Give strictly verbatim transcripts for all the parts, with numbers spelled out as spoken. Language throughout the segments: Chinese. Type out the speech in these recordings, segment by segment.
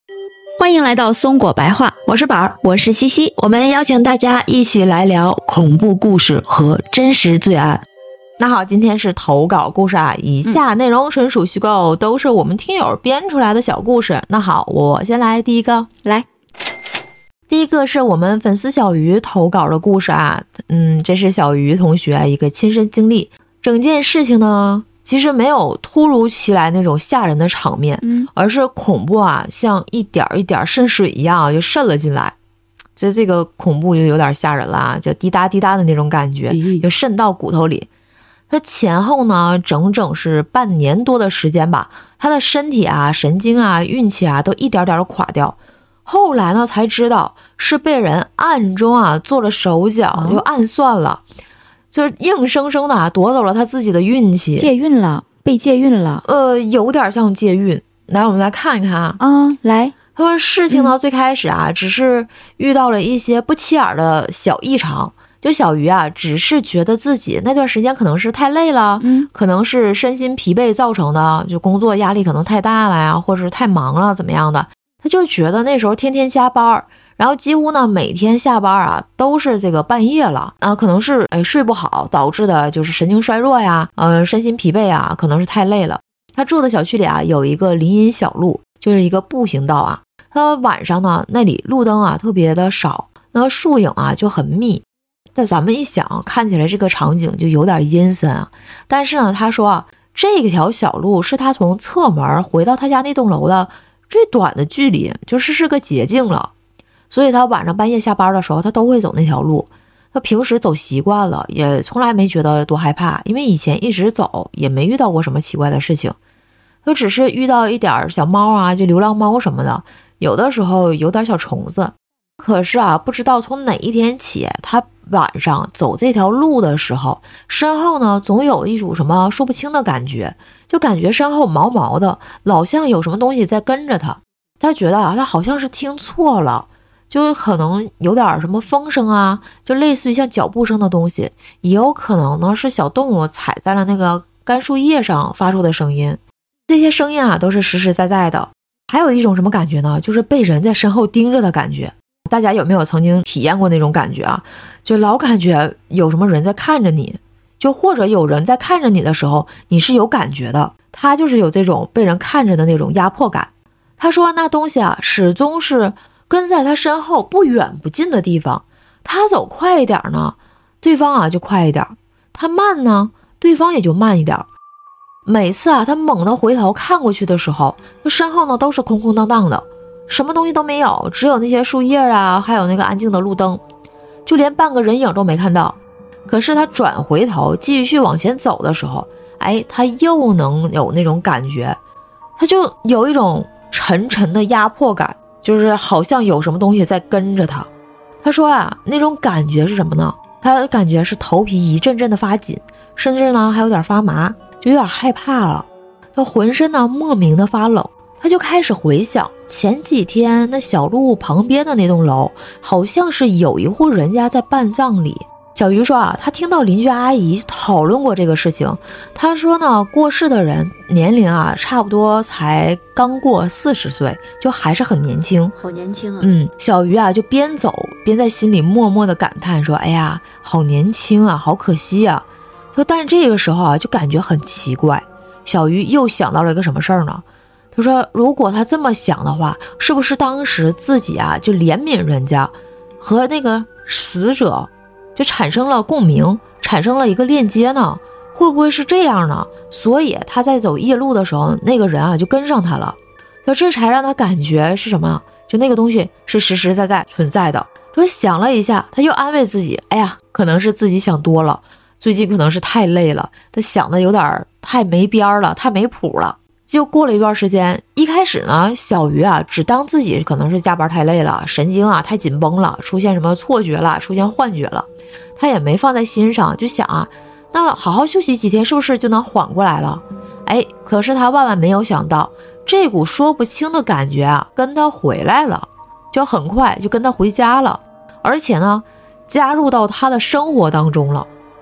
欢迎来到松果白话，我是宝儿，我是西西，我们邀请大家一起来聊恐怖故事和真实罪案。 那好，今天是投稿故事啊，以下内容纯属虚构，嗯、都是我们听友编出来的小故事。那好，我先来第一个， 来， 第一个是我们粉丝小鱼投稿的故事啊，嗯，这是小鱼同学一个亲身经历。整件事情呢，其实没有突如其来那种吓人的场面， 嗯， 而是恐怖啊，像一点一点渗水一样就渗了进来。这这个恐怖就有点吓人了啊，就滴答滴答的那种感觉，就渗到骨头里。他前后呢，整整是半年多的时间吧，他的身体啊、神经啊、运气啊，都一点点的垮掉。后来呢，才知道是被人暗中啊做了手脚，就暗算了，就是硬生生的啊夺走了他自己的运气， 借运了，被借运了。 呃，有点像借运。来，我们来看一看啊。 啊，来， 他说事情呢， 嗯、 最开始啊，只是遇到了一些不起眼的小异常。就小鱼啊，只是觉得自己那段时间可能是太累了， 嗯， 可能是身心疲惫造成的，就工作压力可能太大了呀，或者是太忙了怎么样的，他就觉得那时候天天加班，然后几乎呢每天下班啊都是这个半夜了啊，可能是哎睡不好导致的就是神经衰弱呀，呃身心疲惫啊，可能是太累了。他住的小区里啊有一个林荫小路，就是一个步行道啊，他晚上呢那里路灯啊特别的少，那个树影啊就很密。但咱们一想，看起来这个场景就有点阴森啊。但是呢，他说啊，这条小路是他从侧门回到他家那栋楼的最短的距离，就是是个捷径了。所以他晚上半夜下班的时候，他都会走那条路。他平时走习惯了，也从来没觉得多害怕，因为以前一直走，也没遇到过什么奇怪的事情。他只是遇到一点小猫啊，就流浪猫什么的，有的时候有点小虫子。可是啊，不知道从哪一天起，他晚上走这条路的时候，身后呢总有一股什么说不清的感觉，就感觉身后毛毛的，老像有什么东西在跟着他。他觉得啊，他好像是听错了，就可能有点什么风声啊，就类似于像脚步声的东西，也有可能呢是小动物踩在了那个干树叶上发出的声音。这些声音啊都是实实在在的。还有一种什么感觉呢，就是被人在身后盯着的感觉。大家有没有曾经体验过那种感觉啊？就老感觉有什么人在看着你，就或者有人在看着你的时候，你是有感觉的。他就是有这种被人看着的那种压迫感。他说那东西啊，始终是跟在他身后不远不近的地方。他走快一点呢，对方啊就快一点；他慢呢，对方也就慢一点。每次啊，他猛地回头看过去的时候，他身后呢都是空空荡荡的。什么东西都没有，只有那些树叶啊，还有那个安静的路灯，就连半个人影都没看到。可是他转回头继续往前走的时候，哎，他又能有那种感觉，他就有一种沉沉的压迫感，就是好像有什么东西在跟着他。他说啊，那种感觉是什么呢？他感觉是头皮一阵阵的发紧，甚至呢还有点发麻，就有点害怕了。他浑身呢莫名的发冷。他就开始回想前几天那小路旁边的那栋楼，好像是有一户人家在办葬礼。小鱼说啊，他听到邻居阿姨讨论过这个事情。他说呢，过世的人年龄啊，差不多才刚过四十岁，就还是很年轻， 好年轻啊。 嗯，小鱼啊就边走边在心里默默的感叹说，哎呀，好年轻啊，好可惜啊。说但是这个时候啊，就感觉很奇怪。小鱼又想到了一个什么事儿呢？他说如果他这么想的话，是不是当时自己啊就怜悯人家，和那个死者就产生了共鸣，产生了一个链接呢？会不会是这样呢？所以他在走夜路的时候，那个人啊就跟上他了。可这才让他感觉是什么？就那个东西是实实在在存在的。说想了一下，他又安慰自己，哎呀，可能是自己想多了，最近可能是太累了，他想的有点太没边了，太没谱了。就过了一段时间，一开始呢，小鱼啊只当自己可能是加班太累了，神经啊太紧绷了，出现什么错觉了，出现幻觉了，他也没放在心上，就想啊，那好好休息几天是不是就能缓过来了？哎，可是他万万没有想到，这股说不清的感觉啊跟他回来了，就很快就跟他回家了，而且呢加入到他的生活当中了。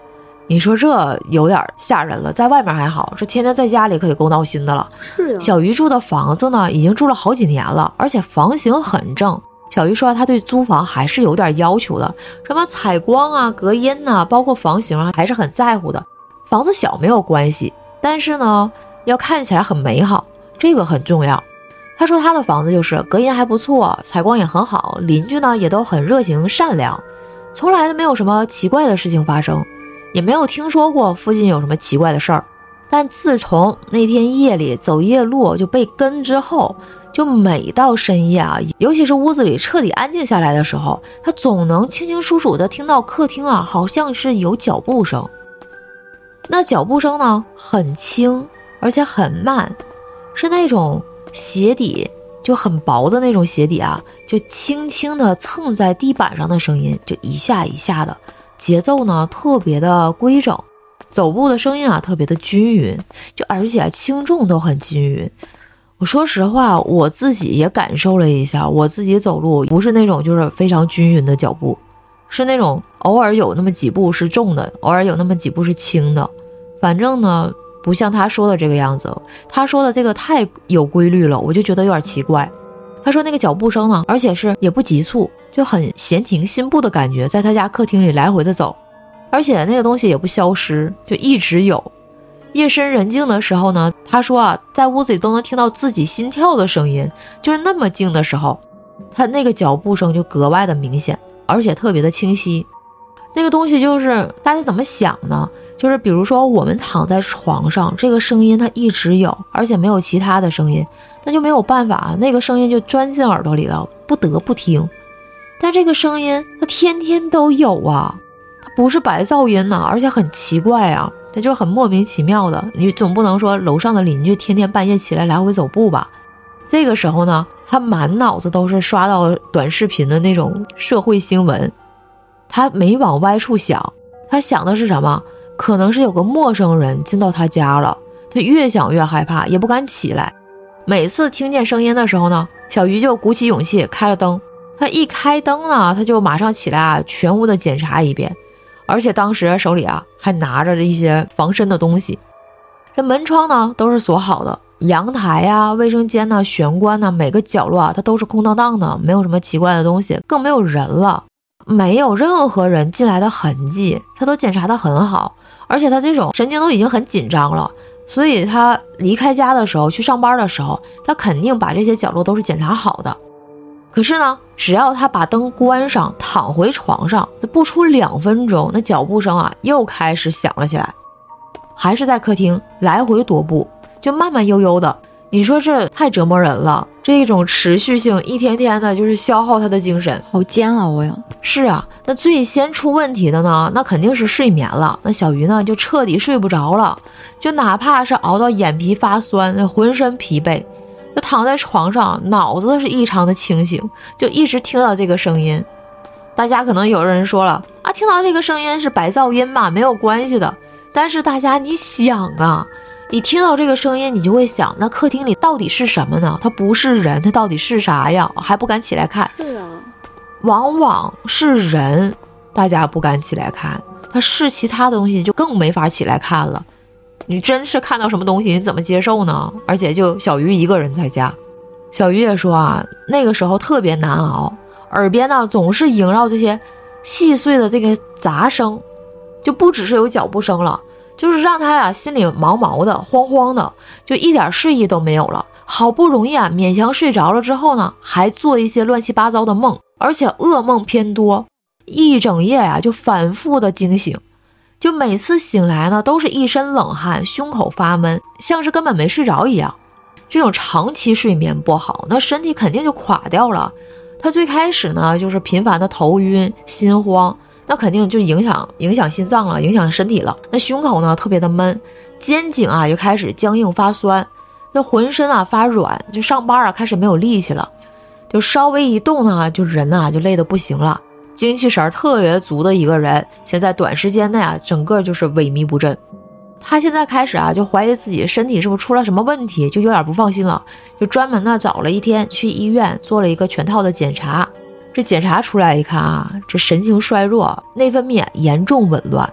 你说这有点吓人了，在外面还好，这天天在家里可得够闹心的了。 是啊， 小鱼住的房子呢，已经住了好几年了，而且房型很正。小鱼说他对租房还是有点要求的，什么采光啊、隔音啊，包括房型啊，还是很在乎的。房子小没有关系，但是呢，要看起来很美好，这个很重要。他说他的房子就是隔音还不错，采光也很好，邻居呢也都很热情善良，从来都没有什么奇怪的事情发生，也没有听说过附近有什么奇怪的事儿。但自从那天夜里走夜路就被跟之后，就每到深夜啊，尤其是屋子里彻底安静下来的时候，他总能清清楚楚的听到客厅啊好像是有脚步声。那脚步声呢很轻而且很慢，是那种鞋底就很薄的那种鞋底啊，就轻轻的蹭在地板上的声音，就一下一下的，节奏呢特别的规整，走步的声音啊特别的均匀，就而且轻重都很均匀。我说实话，我自己也感受了一下，我自己走路不是那种就是非常均匀的脚步，是那种偶尔有那么几步是重的，偶尔有那么几步是轻的，反正呢不像他说的这个样子，他说的这个太有规律了，我就觉得有点奇怪。他说那个脚步声呢，而且是也不急促，就很闲庭信步的感觉，在他家客厅里来回的走，而且那个东西也不消失，就一直有。夜深人静的时候呢，他说啊，在屋子里都能听到自己心跳的声音，就是那么静的时候，他那个脚步声就格外的明显，而且特别的清晰。那个东西就是大家怎么想呢？就是比如说我们躺在床上，这个声音它一直有，而且没有其他的声音，那就没有办法，那个声音就钻进耳朵里了，不得不听。但这个声音它天天都有啊，它不是白噪音呐、啊，而且很奇怪啊，它就很莫名其妙的。你总不能说楼上的邻居天天半夜起来来回走步吧？这个时候呢，他满脑子都是刷到短视频的那种社会新闻，他没往歪处想，他想的是什么？可能是有个陌生人进到他家了，他越想越害怕，也不敢起来。每次听见声音的时候呢，小鱼就鼓起勇气开了灯。他一开灯呢，他就马上起来啊，全屋的检查一遍，而且当时手里啊还拿着一些防身的东西。这门窗呢都是锁好的，阳台啊、卫生间呢、玄关呢，每个角落啊它都是空荡荡的，没有什么奇怪的东西，更没有人了，没有任何人进来的痕迹，他都检查得很好。而且他这种神经都已经很紧张了，所以他离开家的时候，去上班的时候，他肯定把这些角落都是检查好的。可是呢，只要他把灯关上，躺回床上，不出两分钟，那脚步声啊又开始响了起来，还是在客厅来回踱步，就慢慢悠悠的。你说这太折磨人了，这种持续性一天天的就是消耗他的精神， 好煎熬呀。 是啊，那最先出问题的呢，那肯定是睡眠了。那小鱼呢就彻底睡不着了，就哪怕是熬到眼皮发酸，那浑身疲惫，就躺在床上，脑子是异常的清醒，就一直听到这个声音。大家可能有人说了啊，听到这个声音是白噪音嘛，没有关系的。但是大家你想啊，你听到这个声音，你就会想，那客厅里到底是什么呢？它不是人，它到底是啥呀？还不敢起来看。 是啊， 往往是人，大家不敢起来看，它是其他的东西就更没法起来看了。你真是看到什么东西，你怎么接受呢？而且就小鱼一个人在家，小鱼也说啊，那个时候特别难熬，耳边呢总是萦绕这些细碎的这个杂声，就不只是有脚步声了，就是让他呀心里毛毛的、慌慌的，就一点睡意都没有了。好不容易啊勉强睡着了之后呢，还做一些乱七八糟的梦，而且噩梦偏多，一整夜呀、啊、就反复的惊醒，就每次醒来呢都是一身冷汗，胸口发闷，像是根本没睡着一样。这种长期睡眠不好，那身体肯定就垮掉了。他最开始呢就是频繁的头晕心慌，那肯定就影响影响心脏了，影响身体了。那胸口呢特别的闷，肩颈啊就开始僵硬发酸，那浑身啊发软，就上班啊开始没有力气了，就稍微一动呢，就人啊就累得不行了，精气神特别足的一个人，现在短时间内啊整个就是萎靡不振。他现在开始啊就怀疑自己身体是不是出了什么问题，就有点不放心了，就专门呢找了一天去医院做了一个全套的检查。这检查出来一看啊，这神经衰弱，内分泌严重紊乱，就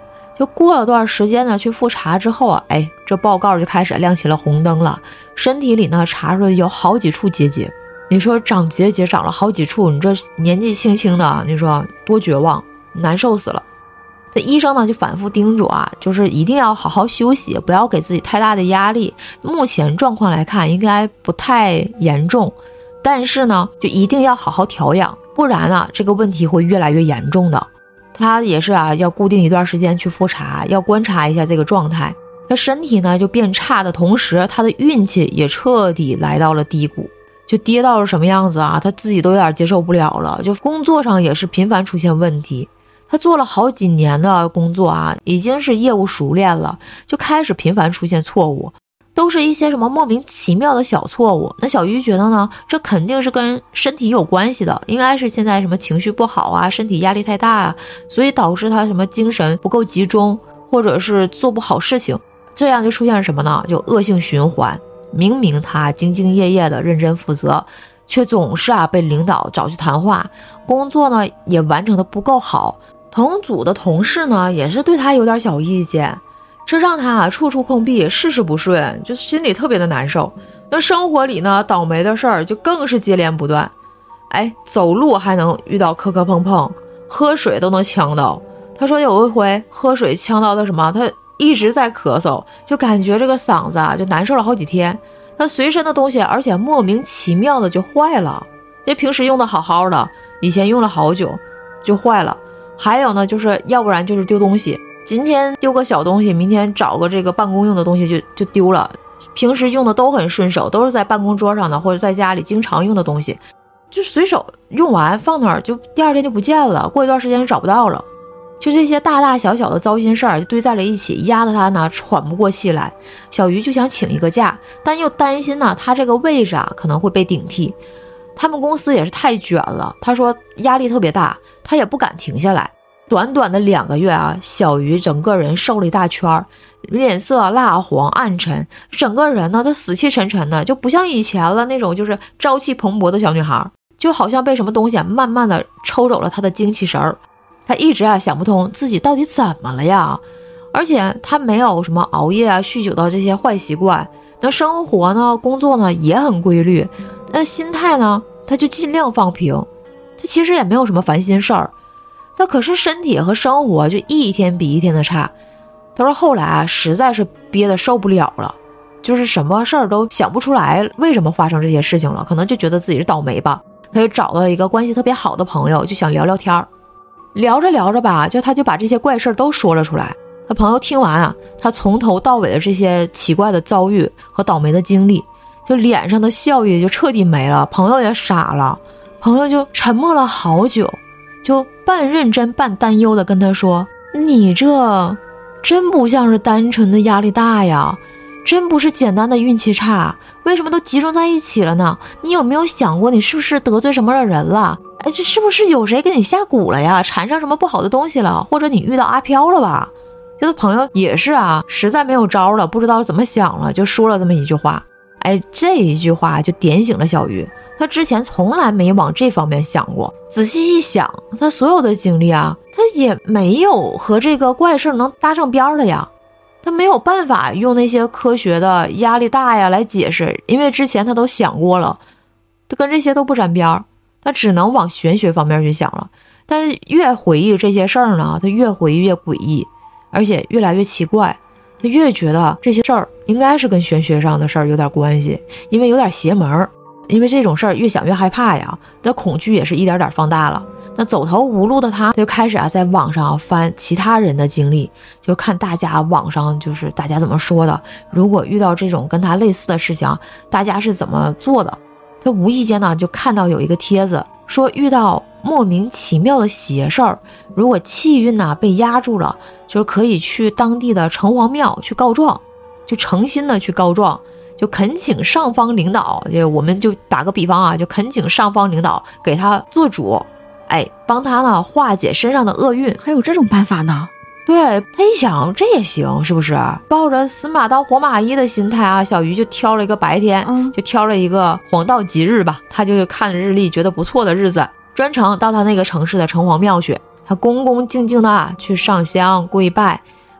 就过了段时间呢，去复查之后啊，哎，这报告就开始亮起了红灯了，身体里呢查出来有好几处结节。你说长结节长了好几处，你这年纪轻轻的，你说多绝望，难受死了。这医生呢就反复叮嘱啊，就是一定要好好休息，不要给自己太大的压力。目前状况来看应该不太严重，但是呢就一定要好好调养，不然呢这个问题会越来越严重的。他也是啊，要固定一段时间去复查，要观察一下这个状态。他身体呢就变差的同时，他的运气也彻底来到了低谷，就跌到了什么样子啊，他自己都有点接受不了了。就工作上也是频繁出现问题，他做了好几年的工作啊，已经是业务熟练了，就开始频繁出现错误，都是一些什么莫名其妙的小错误。那小鱼觉得呢，这肯定是跟身体有关系的，应该是现在什么情绪不好啊，身体压力太大啊，所以导致他什么精神不够集中，或者是做不好事情，这样就出现了什么呢？就恶性循环。明明他兢兢业业的认真负责，却总是啊被领导找去谈话，工作呢也完成的不够好，同组的同事呢也是对他有点小意见，这让他啊处处碰壁，事事不顺，就心里特别的难受。那生活里呢倒霉的事儿就更是接连不断，哎，走路还能遇到磕磕碰碰，喝水都能呛到。他说有一回喝水呛到的什么，他一直在咳嗽，就感觉这个嗓子啊就难受了好几天。他随身的东西而且莫名其妙的就坏了，这平时用的好好的，以前用了好久就坏了。还有呢就是要不然就是丢东西，今天丢个小东西，明天找个这个办公用的东西就就丢了，平时用的都很顺手，都是在办公桌上的或者在家里经常用的东西，就随手用完放那儿，就第二天就不见了，过一段时间就找不到了。就这些大大小小的糟心事儿就堆在了一起，压得他呢喘不过气来。小鱼就想请一个假，但又担心呢他这个位置啊可能会被顶替。他们公司也是太卷了，他说压力特别大，他也不敢停下来。短短的两个月啊，小鱼整个人瘦了一大圈，脸色蜡黄暗沉，整个人呢都死气沉沉的，就不像以前了那种就是朝气蓬勃的小女孩，就好像被什么东西啊慢慢的抽走了她的精气神儿。他一直啊想不通自己到底怎么了呀，而且他没有什么熬夜啊、酗酒的这些坏习惯，那生活呢、工作呢也很规律，那心态呢他就尽量放平，他其实也没有什么烦心事儿。他可是身体和生活就一天比一天的差。他说后来啊实在是憋得受不了了，就是什么事儿都想不出来为什么发生这些事情了，可能就觉得自己是倒霉吧。他就找到一个关系特别好的朋友，就想聊聊天儿。聊着聊着吧，就他就把这些怪事都说了出来。他朋友听完啊，他从头到尾的这些奇怪的遭遇和倒霉的经历，就脸上的笑意就彻底没了，朋友也傻了。朋友就沉默了好久，就半认真半担忧的跟他说，你这真不像是单纯的压力大呀，真不是简单的运气差，为什么都集中在一起了呢？你有没有想过你是不是得罪什么人了？哎，这是不是有谁给你下蛊了呀？缠上什么不好的东西了？或者你遇到阿飘了吧？这个朋友也是啊，实在没有招了，不知道怎么想了，就说了这么一句话。哎，这一句话就点醒了小鱼，他之前从来没往这方面想过。仔细一想，他所有的经历啊，他也没有和这个怪事能搭上边的呀。他没有办法用那些科学的压力大呀来解释，因为之前他都想过了，他跟这些都不沾边儿。他只能往玄学方面去想了，但是越回忆这些事儿呢，他越回忆越诡异，而且越来越奇怪。他越觉得这些事儿应该是跟玄学上的事儿有点关系，因为有点邪门。因为这种事儿越想越害怕呀，那恐惧也是一点点放大了。那走投无路的他，就开始啊在网上翻其他人的经历，就看大家网上就是大家怎么说的，如果遇到这种跟他类似的事情，大家是怎么做的。他无意间呢就看到有一个帖子说，遇到莫名其妙的邪事儿，如果气运呢被压住了，就是可以去当地的城隍庙去告状，就诚心的去告状，就恳请上方领导，就我们就打个比方啊，就恳请上方领导给他做主，哎，帮他呢化解身上的厄运。 还有这种办法呢？ 对，他一想这也行，是不是？抱着死马当活马医的心态啊，小鱼就挑了一个白天，嗯、就挑了一个黄道吉日吧。他就看着日历，觉得不错的日子，专程到他那个城市的城隍庙去。他恭恭敬敬的去上香跪拜，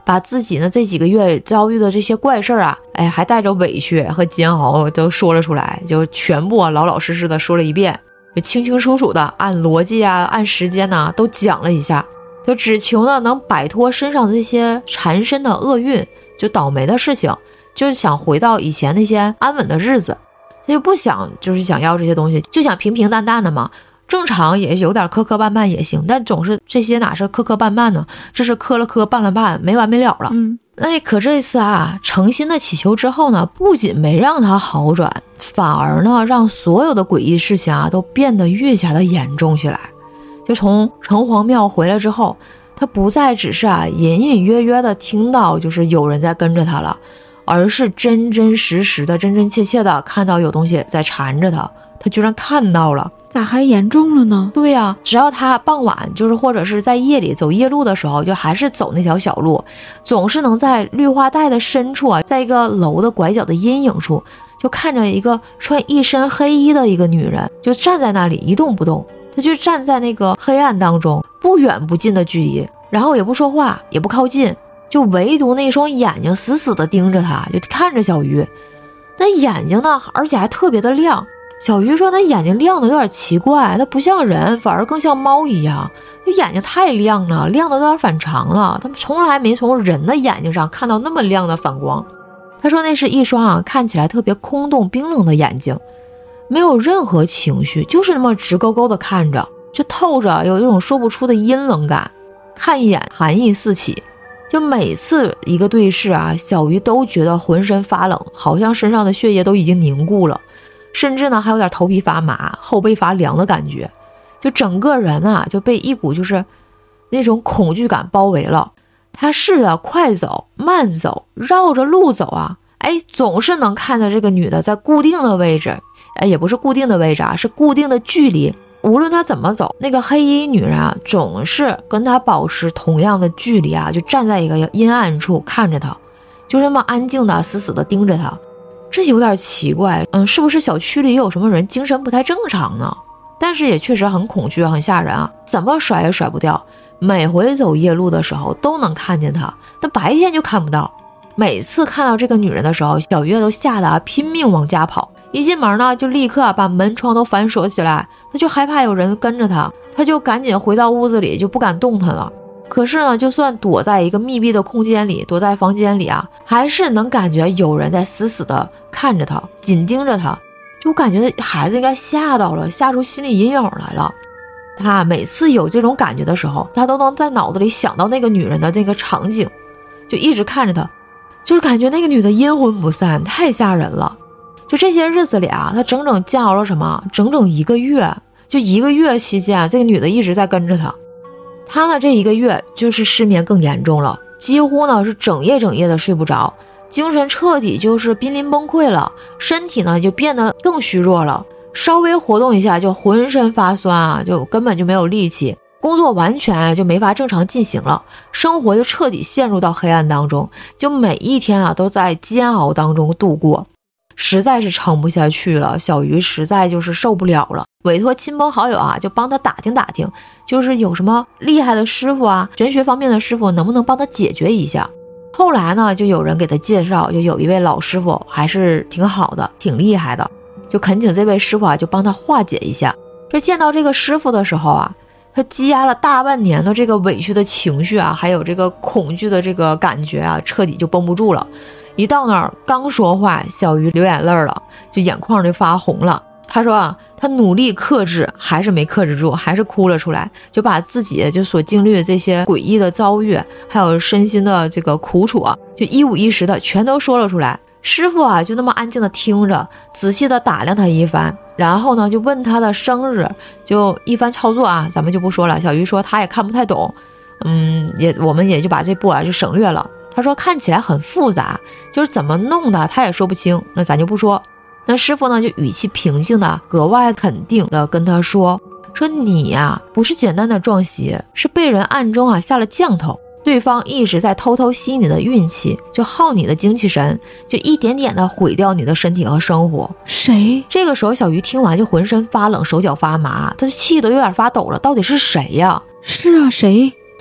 把自己呢这几个月遭遇的这些怪事儿啊，哎，还带着委屈和煎熬都说了出来，就全部啊老老实实的说了一遍，就清清楚楚的按逻辑啊按时间呐、啊、都讲了一下，就只求呢能摆脱身上的这些缠身的厄运，就倒霉的事情，就是想回到以前那些安稳的日子，他就不想就是想要这些东西，就想平平淡淡的嘛。正常也有点磕磕绊绊也行，但总是这些哪是磕磕绊绊呢？这是磕了磕绊了绊，没完没了了。 嗯， 哎，可这次啊，诚心的祈求之后呢，不仅没让他好转，反而呢，让所有的诡异事情啊都变得愈加的严重起来。就从城隍庙回来之后，他不再只是啊隐隐约约的听到就是有人在跟着他了，而是真真实实的、真真切切的看到有东西在缠着他，他居然看到了。 咋还严重了呢？ 对呀、啊，只要他傍晚就是或者是在夜里走夜路的时候，就还是走那条小路，总是能在绿化带的深处啊，在一个楼的拐角的阴影处，就看着一个穿一身黑衣的一个女人，就站在那里一动不动。他就站在那个黑暗当中，不远不近的距离，然后也不说话，也不靠近，就唯独那双眼睛死死的盯着他，就看着小鱼。那眼睛呢，而且还特别的亮。小鱼说他眼睛亮的有点奇怪，它不像人，反而更像猫一样，这眼睛太亮了，亮的有点反常了，他们从来没从人的眼睛上看到那么亮的反光。他说那是一双啊看起来特别空洞冰冷的眼睛，没有任何情绪，就是那么直勾勾的看着，就透着有一种说不出的阴冷感，看一眼寒意四起。就每次一个对视啊，小鱼都觉得浑身发冷，好像身上的血液都已经凝固了，甚至呢还有点头皮发麻、后背发凉的感觉，就整个人啊就被一股就是那种恐惧感包围了。他试着快走、慢走、绕着路走啊，哎，总是能看到这个女的在固定的位置，哎，也不是固定的位置啊，是固定的距离。无论他怎么走，那个黑衣女人啊，总是跟他保持同样的距离啊，就站在一个阴暗处看着他，就这么安静的、死死的盯着他。这有点奇怪，嗯，是不是小区里有什么人精神不太正常呢？但是也确实很恐惧、很吓人啊，怎么甩也甩不掉。每回走夜路的时候都能看见他，但白天就看不到。每次看到这个女人的时候，小月都吓得啊拼命往家跑。一进门呢，就立刻把门窗都反锁起来，他就害怕有人跟着他，他就赶紧回到屋子里，就不敢动弹了。可是呢，就算躲在一个密闭的空间里，躲在房间里啊，还是能感觉有人在死死的看着他，紧盯着他，就感觉孩子应该吓到了，吓出心理阴影来了。他每次有这种感觉的时候，他都能在脑子里想到那个女人的那个场景，就一直看着他，就是感觉那个女的阴魂不散，太吓人了。就这些日子里啊，他整整煎熬了什么？整整一个月，就一个月期间，这个女的一直在跟着他。他呢，这一个月就是失眠更严重了，几乎呢是整夜整夜的睡不着，精神彻底就是濒临崩溃了，身体呢就变得更虚弱了，稍微活动一下就浑身发酸啊，就根本就没有力气，工作完全就没法正常进行了，生活就彻底陷入到黑暗当中，就每一天啊都在煎熬当中度过。实在是撑不下去了，小鱼实在就是受不了了，委托亲朋好友啊，就帮他打听打听，就是有什么厉害的师傅啊，玄学方面的师傅能不能帮他解决一下。后来呢，就有人给他介绍，就有一位老师傅还是挺好的，挺厉害的，就恳请这位师傅啊，就帮他化解一下。这见到这个师傅的时候啊，他积压了大半年的这个委屈的情绪啊，还有这个恐惧的这个感觉啊，彻底就绷不住了。一到那儿刚说话，小鱼流眼泪了，就眼眶就发红了。他说啊，他努力克制，还是没克制住，还是哭了出来，就把自己就所经历的这些诡异的遭遇，还有身心的这个苦楚啊，就一五一十的全都说了出来。师傅啊，就那么安静的听着，仔细的打量他一番，然后呢，就问他的生日，就一番操作啊，咱们就不说了。小鱼说他也看不太懂，嗯，也我们也就把这步啊就省略了。他说看起来很复杂，就是怎么弄的他也说不清，那咱就不说。那师傅呢就语气平静的格外肯定的跟他说说你呀、啊、不是简单的撞邪，是被人暗中啊下了降头，对方一直在偷偷吸你的运气，就耗你的精气神，就一点点的毁掉你的身体和生活。 谁？ 这个时候小鱼听完就浑身发冷，手脚发麻，他就气得有点发抖了，到底是谁呀？ 是啊，谁？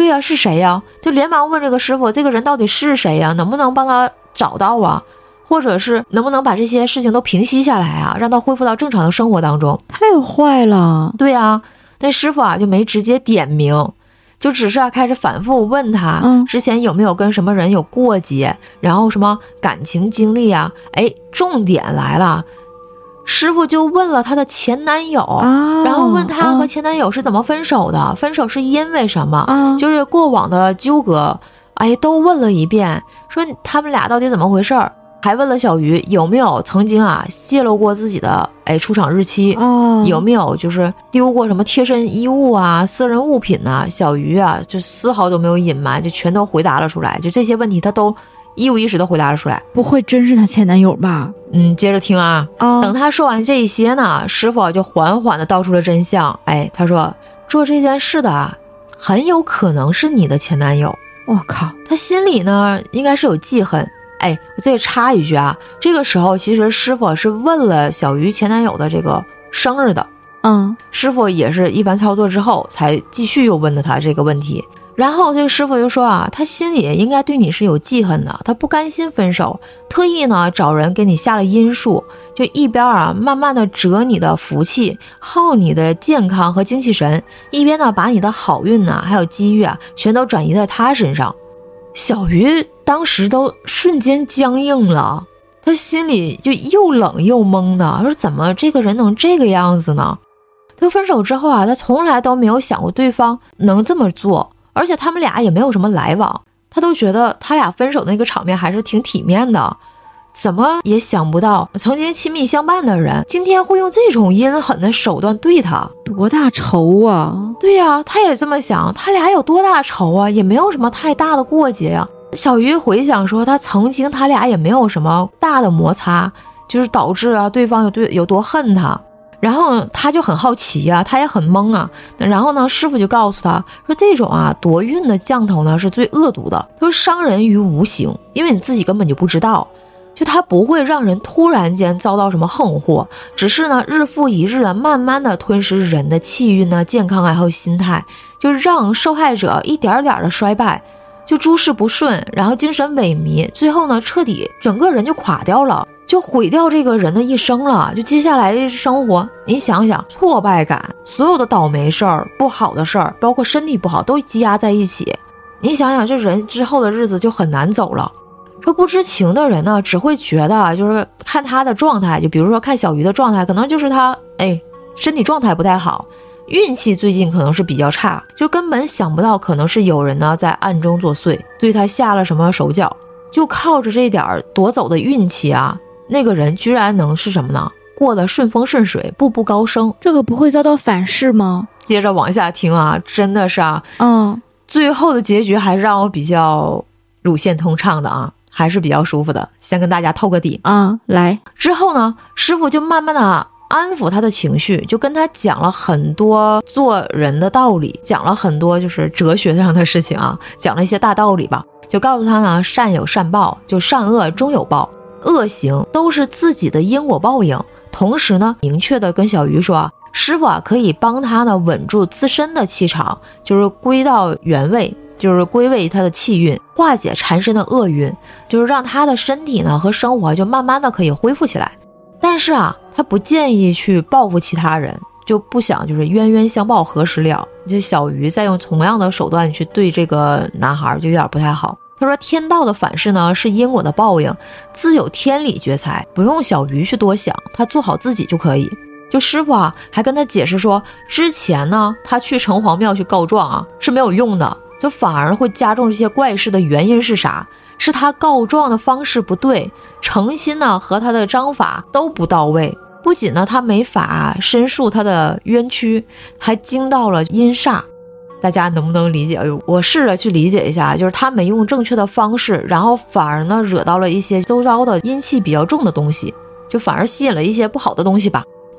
对呀、啊，是谁呀？就连忙问这个师傅，这个人到底是谁呀？能不能帮他找到啊？或者是能不能把这些事情都平息下来啊，让他恢复到正常的生活当中？ 太坏了。 对啊，那师傅啊就没直接点名，就只是啊开始反复问他， 嗯， 之前有没有跟什么人有过节，然后什么感情经历啊？哎，重点来了，师傅就问了她的前男友， 啊， 然后问她和前男友是怎么分手的，啊、分手是因为什么， 啊， 就是过往的纠葛，哎，都问了一遍，说他们俩到底怎么回事儿。还问了小鱼有没有曾经啊泄露过自己的哎出厂日期， 哦， 有没有就是丢过什么贴身衣物啊、私人物品啊？小鱼啊就丝毫都没有隐瞒，就全都回答了出来，就这些问题他都一五一十的回答了出来。 不会真是她前男友吧？ 嗯，接着听啊， 啊， 等他说完这些呢，师傅就缓缓的道出了真相。哎，他说做这件事的啊，很有可能是你的前男友。 我靠， 他心里呢应该是有记恨。哎，我这里插一句啊，这个时候其实师傅是问了小鱼前男友的这个生日的， 嗯， 师傅也是一番操作之后才继续又问了他这个问题。然后这个师傅就说啊，他心里应该对你是有记恨的，他不甘心分手，特意呢找人给你下了阴术，就一边啊慢慢的折你的福气，耗你的健康和精气神，一边呢把你的好运呐、啊、还有机遇啊全都转移在他身上。小鱼当时都瞬间僵硬了，他心里就又冷又懵的，说怎么这个人能这个样子呢？他分手之后啊，他从来都没有想过对方能这么做，而且他们俩也没有什么来往，他都觉得他俩分手那个场面还是挺体面的。怎么也想不到曾经亲密相伴的人今天会用这种阴狠的手段对他， 多大仇啊！ 对呀、啊，他也这么想，他俩有多大仇啊，也没有什么太大的过节呀、啊。小鱼回想说，他曾经他俩也没有什么大的摩擦，就是导致啊对方有对有多恨他。然后他就很好奇啊，他也很懵啊。然后呢，师傅就告诉他说，这种啊夺运的降头呢是最恶毒的，都是伤人于无形，因为你自己根本就不知道。就它不会让人突然间遭到什么横祸，只是呢日复一日的慢慢的吞噬人的气运呢、健康啊还有心态，就让受害者一点点的衰败，就诸事不顺，然后精神萎靡，最后呢彻底整个人就垮掉了，就毁掉这个人的一生了。就接下来的生活，你想想，挫败感，所有的倒霉事儿、不好的事儿，包括身体不好都积压在一起，你想想这人之后的日子就很难走了。说不知情的人呢，只会觉得就是看他的状态，就比如说看小鱼的状态，可能就是他哎身体状态不太好，运气最近可能是比较差，就根本想不到可能是有人呢在暗中作祟，对他下了什么手脚，就靠着这点夺走的运气啊，那个人居然能是什么呢？过得顺风顺水，步步高升。 这个不会遭到反噬吗？ 接着往下听啊，真的是啊， 嗯， 最后的结局还是让我比较乳腺通畅的啊。还是比较舒服的，先跟大家透个底啊。来之后呢，师傅就慢慢的安抚他的情绪，就跟他讲了很多做人的道理，讲了很多就是哲学上的事情啊，讲了一些大道理吧，就告诉他呢，善有善报，就善恶终有报，恶行都是自己的因果报应。同时呢，明确的跟小鱼说，师傅啊可以帮他呢稳住自身的气场，就是归到原位，就是归位他的气运，化解缠身的厄运，就是让他的身体呢和生活就慢慢的可以恢复起来。但是啊，他不建议去报复其他人，就不想就是冤冤相报何时了。就小鱼再用同样的手段去对这个男孩，就有点不太好。他说天道的反噬呢是因果的报应，自有天理决裁，不用小鱼去多想，他做好自己就可以。就师傅啊还跟他解释说，之前呢他去城隍庙去告状啊是没有用的，就反而会加重这些怪事的原因是啥？是他告状的方式不对，诚心呢和他的章法都不到位。不仅呢他没法申诉他的冤屈，还惊到了阴煞。大家能不能理解？我试着去理解一下，就是他没用正确的方式，然后反而呢惹到了一些周遭的阴气比较重的东西，就反而吸引了一些不好的东西吧。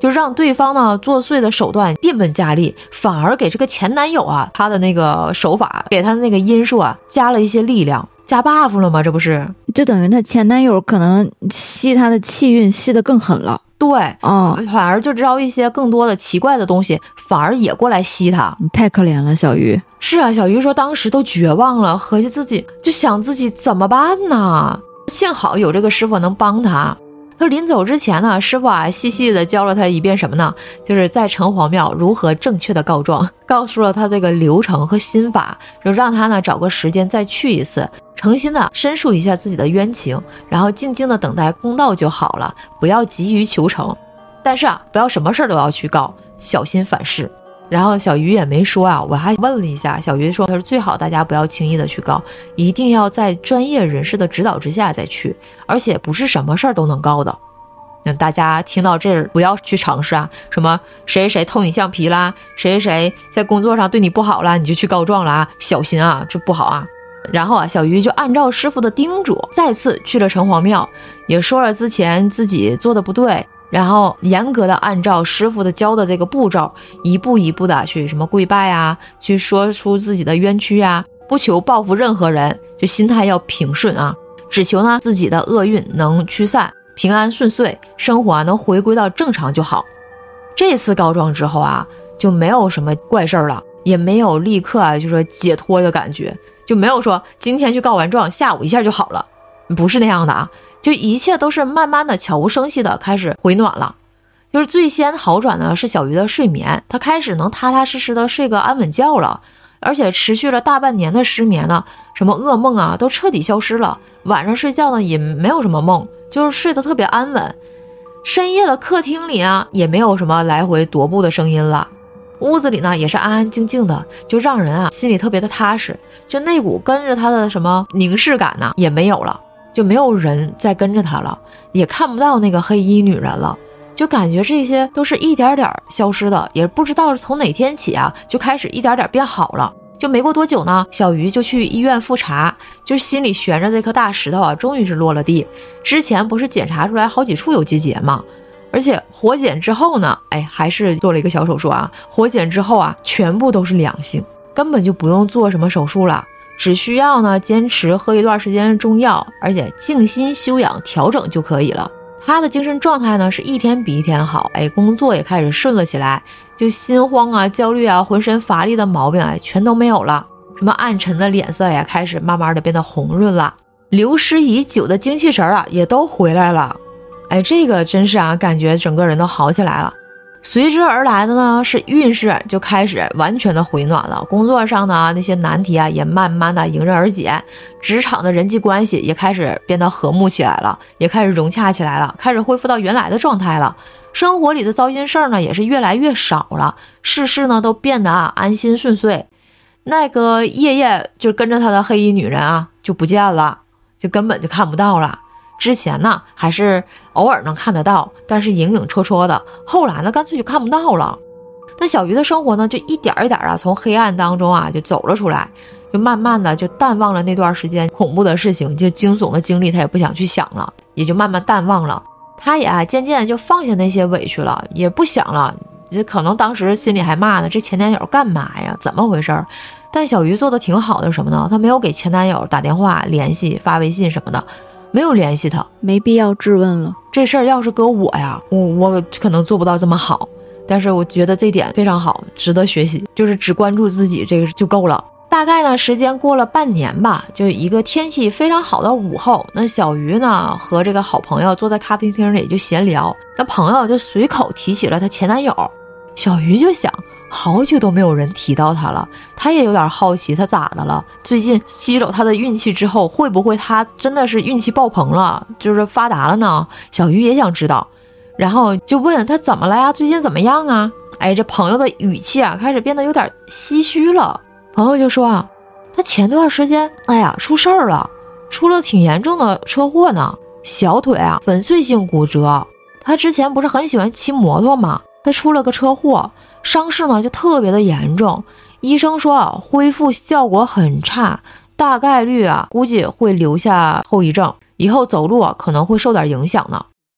就让对方呢作祟的手段变本加厉，反而给这个前男友啊他的那个手法，给他的那个因素啊加了一些力量，加 buff 了吗？这不是就等于他前男友可能吸他的气运吸得更狠了。 对， 哦， 反而就招一些更多的奇怪的东西，反而也过来吸他。 你太可怜了，小鱼。 是啊，小鱼说当时都绝望了，合计自己就想自己怎么办呢？幸好有这个师傅能帮他。他临走之前呢，师傅啊细细的教了他一遍什么呢？就是在城隍庙如何正确的告状，告诉了他这个流程和心法，就让他呢找个时间再去一次，诚心的申诉一下自己的冤情，然后静静的等待公道就好了，不要急于求成。但是啊，不要什么事儿都要去告，小心反噬。然后小鱼也没说啊，我还问了一下，小鱼说他说最好大家不要轻易的去告，一定要在专业人士的指导之下再去，而且不是什么事儿都能告的。那大家听到这儿不要去尝试啊，什么谁谁谁偷你橡皮啦，谁谁谁在工作上对你不好啦，你就去告状了啊，小心啊，这不好啊。然后啊，小鱼就按照师傅的叮嘱，再次去了城隍庙，也说了之前自己做的不对，然后严格的按照师傅的教的这个步骤，一步一步的去什么跪拜啊，去说出自己的冤屈啊，不求报复任何人，就心态要平顺啊，只求呢自己的厄运能驱散，平安顺遂，生活啊能回归到正常就好。这次告状之后啊，就没有什么怪事儿了，也没有立刻啊就说解脱的感觉，就没有说今天去告完状下午一下就好了，不是那样的啊，就一切都是慢慢的悄无声息的开始回暖了。就是最先好转的是小鱼的睡眠，他开始能踏踏实实的睡个安稳觉了，而且持续了大半年的失眠呢，什么噩梦啊都彻底消失了，晚上睡觉呢也没有什么梦，就是睡得特别安稳。深夜的客厅里啊也没有什么来回踱步的声音了，屋子里呢也是安安静静的，就让人啊心里特别的踏实，就那股跟着他的什么凝视感呢也没有了，就没有人再跟着他了，也看不到那个黑衣女人了，就感觉这些都是一点点消失的，也不知道是从哪天起啊就开始一点点变好了。就没过多久呢，小鱼就去医院复查，就心里悬着这颗大石头啊终于是落了地。之前不是检查出来好几处有结节吗？而且活检之后呢，哎，还是做了一个小手术啊，活检之后啊全部都是良性，根本就不用做什么手术了，只需要呢坚持喝一段时间中药，而且静心修养调整就可以了。他的精神状态呢是一天比一天好，哎，工作也开始顺了起来，就心慌啊、焦虑啊、浑身乏力的毛病哎全都没有了，什么暗沉的脸色呀开始慢慢的变得红润了，流失已久的精气神啊也都回来了。哎，这个真是啊，感觉整个人都好起来了。随之而来的呢是运势就开始完全的回暖了，工作上呢那些难题啊也慢慢的迎刃而解，职场的人际关系也开始变得和睦起来了，也开始融洽起来了，开始恢复到原来的状态了。生活里的糟心事儿呢也是越来越少了，事事呢都变得啊安心顺遂。那个夜夜就跟着他的黑衣女人啊就不见了，就根本就看不到了。之前呢还是偶尔能看得到，但是影影绰绰的，后来呢干脆就看不到了。那小鱼的生活呢就一点一点啊从黑暗当中啊就走了出来，就慢慢的就淡忘了那段时间恐怖的事情，就惊悚的经历他也不想去想了，也就慢慢淡忘了。他也啊渐渐就放下那些委屈了，也不想了，可能当时心里还骂呢，这前男友干嘛呀，怎么回事？但小鱼做的挺好的什么呢，他没有给前男友打电话联系发微信什么的，没有联系他， 没必要质问了。 这事儿要是搁我呀，我我可能做不到这么好，但是我觉得这点非常好，值得学习，就是只关注自己这个就够了。大概呢时间过了半年吧，就一个天气非常好的午后，那小鱼呢和这个好朋友坐在咖啡厅里就闲聊，那朋友就随口提起了她前男友。小鱼就想，好久都没有人提到他了，他也有点好奇他咋的了，最近吸走他的运气之后，会不会他真的是运气爆棚了，就是发达了呢？小鱼也想知道，然后就问他怎么了呀，最近怎么样啊？哎，这朋友的语气啊开始变得有点唏嘘了。朋友就说啊，他前段时间哎呀出事儿了，出了挺严重的车祸呢，小腿啊粉碎性骨折。他之前不是很喜欢骑摩托吗？他出了个车祸，伤势呢就特别的严重，医生说啊恢复效果很差，大概率啊估计会留下后遗症，以后走路啊可能会受点影响呢。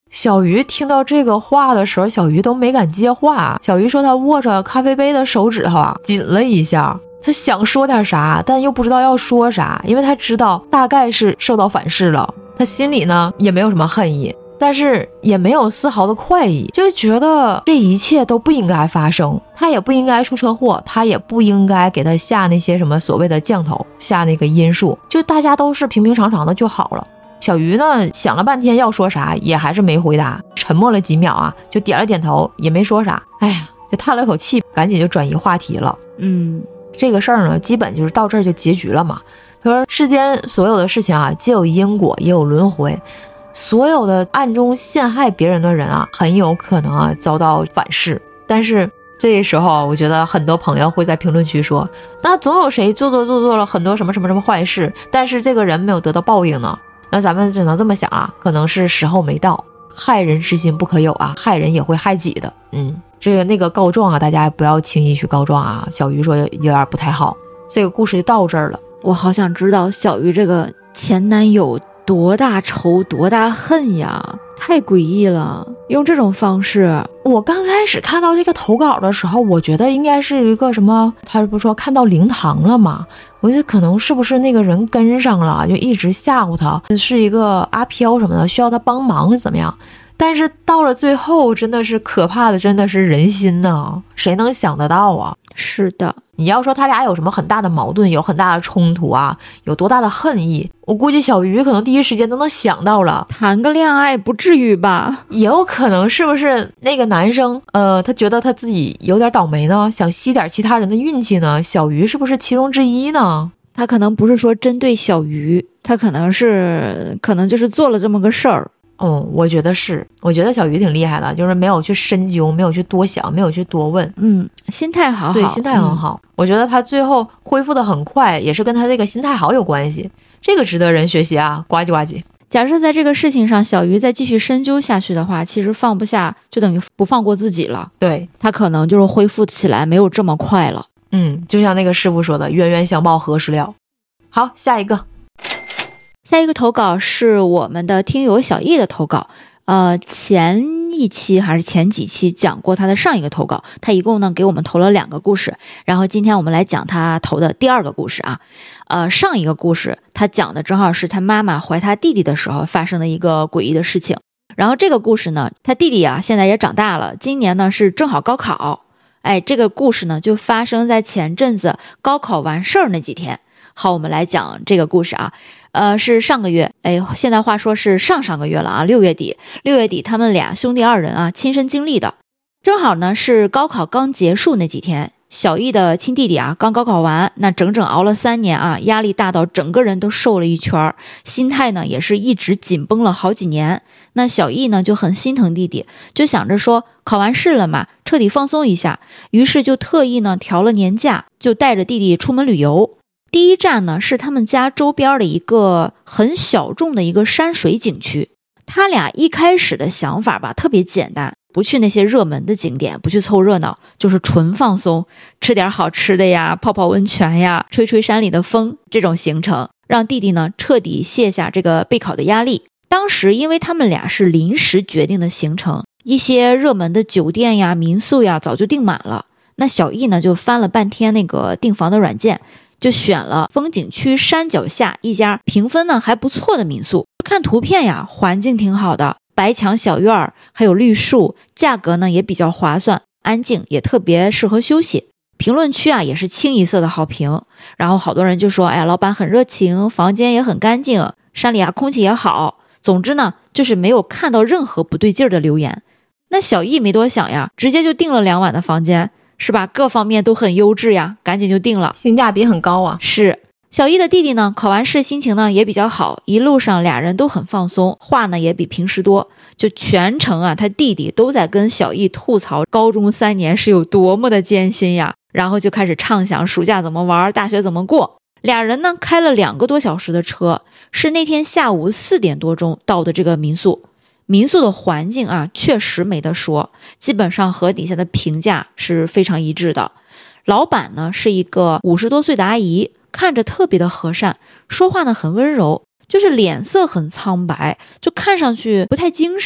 小鱼听到这个话的时候，小鱼都没敢接话。小鱼说他握着咖啡杯的手指头啊紧了一下，他想说点啥，但又不知道要说啥，因为他知道大概是受到反噬了。他心里呢也没有什么恨意，但是也没有丝毫的快意，就觉得这一切都不应该发生，他也不应该出车祸，他也不应该给他下那些什么所谓的降头，下那个阴数，就大家都是平平常常的就好了。小鱼呢想了半天要说啥，也还是没回答，沉默了几秒啊，就点了点头，也没说啥。哎呀，就叹了口气，赶紧就转移话题了。 嗯， 这个事儿呢基本就是到这儿就结局了嘛。他说世间所有的事情啊，既有因果也有轮回，所有的暗中陷害别人的人啊，很有可能啊遭到反噬。但是这时候我觉得很多朋友会在评论区说，那总有谁做做做做了很多什么什么什么坏事，但是这个人没有得到报应呢？那咱们只能这么想啊，可能是时候没到，害人之心不可有啊，害人也会害己的。嗯，这个那个告状啊，大家不要轻易去告状啊。小鱼说有点不太好。这个故事就到这儿了。 我好想知道小鱼这个前男友多大仇多大恨呀，太诡异了，用这种方式。 我刚开始看到这个投稿的时候，我觉得应该是一个什么，他不说看到灵堂了吗？我觉得可能是不是那个人跟上了，就一直吓唬他，是一个阿飘什么的，需要他帮忙怎么样。但是到了最后，真的是可怕的，真的是人心呐，谁能想得到啊？ 是的， 你要说他俩有什么很大的矛盾，有很大的冲突啊，有多大的恨意，我估计小鱼可能第一时间都能想到了。 谈个恋爱不至于吧？ 也有可能是不是那个男生呃，他觉得他自己有点倒霉呢，想吸点其他人的运气呢？小鱼是不是其中之一呢？ 他可能不是说针对小鱼，他可能是可能就是做了这么个事儿。 嗯，我觉得是，我觉得小鱼挺厉害的，就是没有去深究，没有去多想，没有去多问。 嗯，心态好好， 对，心态很好。嗯、我觉得他最后恢复的很快，也是跟他这个心态好有关系，这个值得人学习啊！呱唧呱唧。 假设在这个事情上，小鱼再继续深究下去的话，其实放不下，就等于不放过自己了。 对， 他可能就是恢复起来没有这么快了。 嗯，就像那个师傅说的，冤冤相报何时了。好，下一个。 下一个投稿是我们的听友小易的投稿，呃，前一期还是前几期讲过他的上一个投稿，他一共呢给我们投了两个故事，然后今天我们来讲他投的第二个故事啊，呃，上一个故事他讲的正好是他妈妈怀他弟弟的时候发生的一个诡异的事情，然后这个故事呢，他弟弟啊现在也长大了，今年呢是正好高考，哎，这个故事呢就发生在前阵子高考完事儿那几天。好，我们来讲这个故事啊。呃，是上个月，哎，现在话说是上上个月了啊，六月底，六月底他们俩兄弟二人啊亲身经历的，正好呢是高考刚结束那几天，小易的亲弟弟啊刚高考完，那整整熬了三年啊，压力大到整个人都瘦了一圈，心态呢也是一直紧绷了好几年。那小易呢就很心疼弟弟，就想着说考完试了嘛，彻底放松一下，于是就特意呢调了年假，就带着弟弟出门旅游。第一站呢是他们家周边的一个很小众的一个山水景区。他俩一开始的想法吧特别简单，不去那些热门的景点，不去凑热闹，就是纯放松，吃点好吃的呀，泡泡温泉呀，吹吹山里的风，这种行程让弟弟呢彻底卸下这个备考的压力。当时因为他们俩是临时决定的行程，一些热门的酒店呀民宿呀早就订满了，那小易呢就翻了半天那个订房的软件，就选了风景区山脚下一家评分呢还不错的民宿。看图片呀，环境挺好的，白墙小院儿，还有绿树，价格呢也比较划算，安静，也特别适合休息。评论区啊也是清一色的好评，然后好多人就说，哎呀，老板很热情，房间也很干净，山里啊空气也好。总之呢，就是没有看到任何不对劲儿的留言。那小易没多想呀，直接就订了两晚的房间。是吧？各方面都很优质呀，赶紧就定了， 性价比很高啊。 是。小易的弟弟呢，考完试心情呢也比较好，一路上俩人都很放松，话呢也比平时多，就全程啊他弟弟都在跟小易吐槽高中三年是有多么的艰辛呀，然后就开始畅想暑假怎么玩，大学怎么过。俩人呢开了两个多小时的车，是那天下午四点多钟到的这个民宿。民宿的环境啊确实没得说，基本上和底下的评价是非常一致的。老板呢是一个五十多岁的阿姨，看着特别的和善，说话呢很温柔，就是脸色很苍白，就看上去不太精神。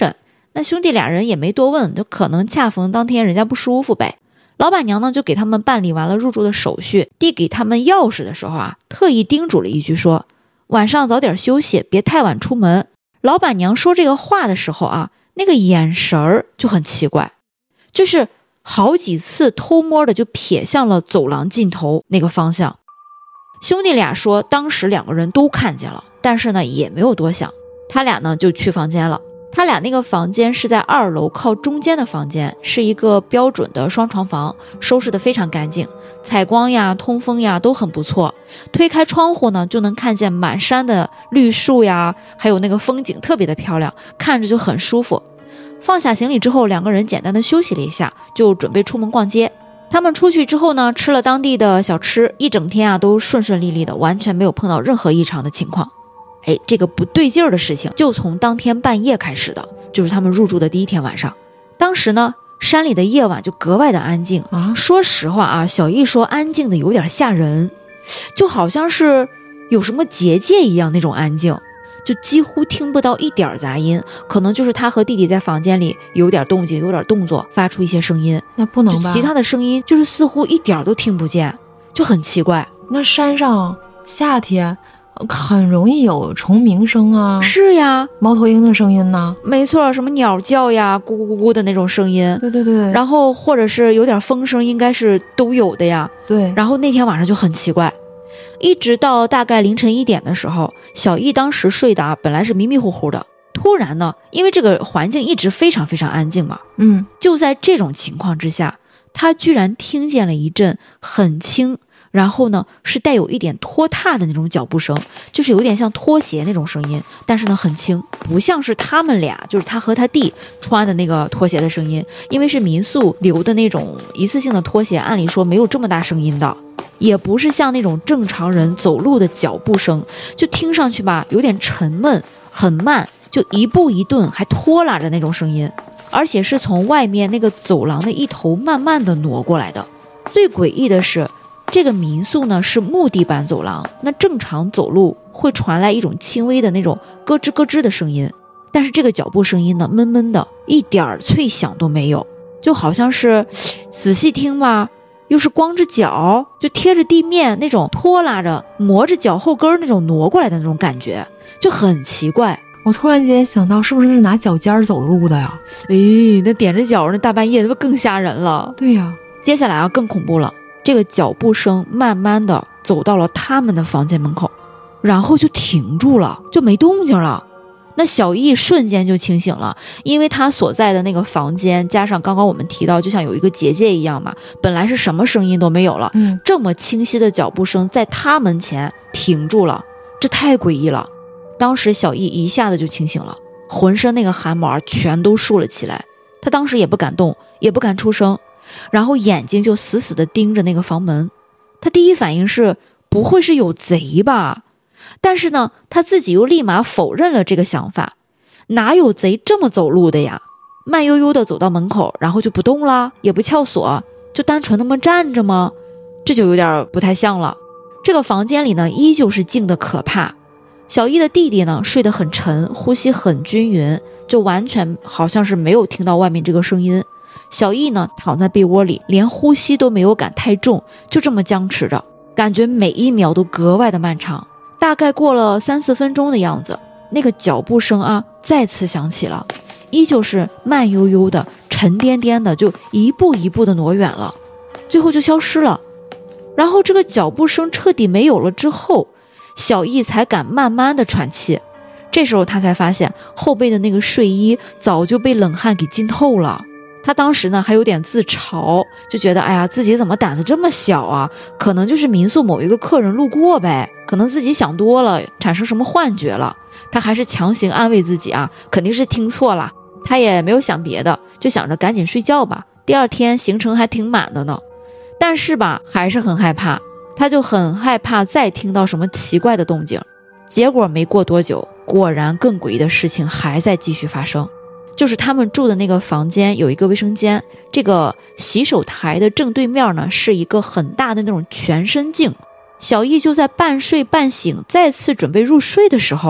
那兄弟俩人也没多问，就可能恰逢当天人家不舒服呗。老板娘呢就给他们办理完了入住的手续，递给他们钥匙的时候啊，特意叮嘱了一句说，晚上早点休息，别太晚出门。老板娘说这个话的时候啊，那个眼神儿就很奇怪，就是好几次偷摸的就瞥向了走廊尽头那个方向。兄弟俩说当时两个人都看见了，但是呢也没有多想，他俩呢就去房间了。他俩那个房间是在二楼靠中间的房间，是一个标准的双床房，收拾得非常干净，采光呀通风呀都很不错。推开窗户呢就能看见满山的绿树呀，还有那个风景特别的漂亮，看着就很舒服。放下行李之后，两个人简单的休息了一下，就准备出门逛街。他们出去之后呢，吃了当地的小吃，一整天啊都顺顺利利的，完全没有碰到任何异常的情况。哎，这个不对劲儿的事情就从当天半夜开始的，就是他们入住的第一天晚上。当时呢，山里的夜晚就格外的安静啊。说实话啊，小易说安静的有点吓人，就好像是有什么结界一样那种安静，就几乎听不到一点杂音，可能就是他和弟弟在房间里有点动静，有点动作，发出一些声音。 那不能吧？ 其他的声音就是似乎一点都听不见，就很奇怪。 那山上夏天很容易有虫鸣声啊。 是呀， 猫头鹰的声音呢？ 没错，什么鸟叫呀，咕咕咕咕的那种声音。 对对对。 然后或者是有点风声，应该是都有的呀。 对。 然后那天晚上就很奇怪，一直到大概凌晨一点的时候，小易当时睡的本来是迷迷糊糊的，突然呢，因为这个环境一直非常非常安静嘛， 嗯， 就在这种情况之下，他居然听见了一阵很轻，然后呢是带有一点拖沓的那种脚步声，就是有点像拖鞋那种声音，但是呢很轻，不像是他们俩，就是他和他弟穿的那个拖鞋的声音，因为是民宿留的那种一次性的拖鞋，按理说没有这么大声音的，也不是像那种正常人走路的脚步声，就听上去吧有点沉闷很慢，就一步一顿还拖拉着那种声音，而且是从外面那个走廊的一头慢慢的挪过来的。最诡异的是，这个民宿呢是木地板走廊，那正常走路会传来一种轻微的那种咯吱咯吱的声音，但是这个脚步声音呢闷闷的，一点脆响都没有，就好像是仔细听吧，又是光着脚就贴着地面那种拖拉着磨着脚后跟那种挪过来的那种感觉，就很奇怪。 我突然间想到，是不是拿脚尖走路的呀？ 哎，那踮着脚那大半夜那不更吓人了？ 对呀。 接下来啊更恐怖了，这个脚步声慢慢的走到了他们的房间门口，然后就停住了，就没动静了。那小易瞬间就清醒了，因为他所在的那个房间加上刚刚我们提到就像有一个结界一样嘛，本来是什么声音都没有了， 嗯， 这么清晰的脚步声在他门前停住了，这太诡异了。当时小易一下子就清醒了，浑身那个汗毛全都竖了起来，他当时也不敢动，也不敢出声，然后眼睛就死死地盯着那个房门。他第一反应是不会是有贼吧，但是呢他自己又立马否认了这个想法，哪有贼这么走路的呀？慢悠悠地走到门口，然后就不动了，也不撬锁，就单纯那么站着吗？这就有点不太像了。这个房间里呢依旧是静得可怕，小易的弟弟呢睡得很沉，呼吸很均匀，就完全好像是没有听到外面这个声音。小易呢躺在被窝里，连呼吸都没有敢太重，就这么僵持着，感觉每一秒都格外的漫长。大概过了三四分钟的样子，那个脚步声啊再次响起了，依旧是慢悠悠的沉甸甸的，就一步一步的挪远了，最后就消失了。然后这个脚步声彻底没有了之后，小易才敢慢慢的喘气。这时候他才发现后背的那个睡衣早就被冷汗给浸透了。他当时呢还有点自嘲，就觉得哎呀自己怎么胆子这么小啊，可能就是民宿某一个客人路过呗，可能自己想多了，产生什么幻觉了。他还是强行安慰自己啊，肯定是听错了。他也没有想别的，就想着赶紧睡觉吧，第二天行程还挺满的呢。但是吧还是很害怕，他就很害怕再听到什么奇怪的动静。结果没过多久，果然更诡异的事情还在继续发生。就是他们住的那个房间有一个卫生间，这个洗手台的正对面呢是一个很大的那种全身镜。小易就在半睡半醒再次准备入睡的时候，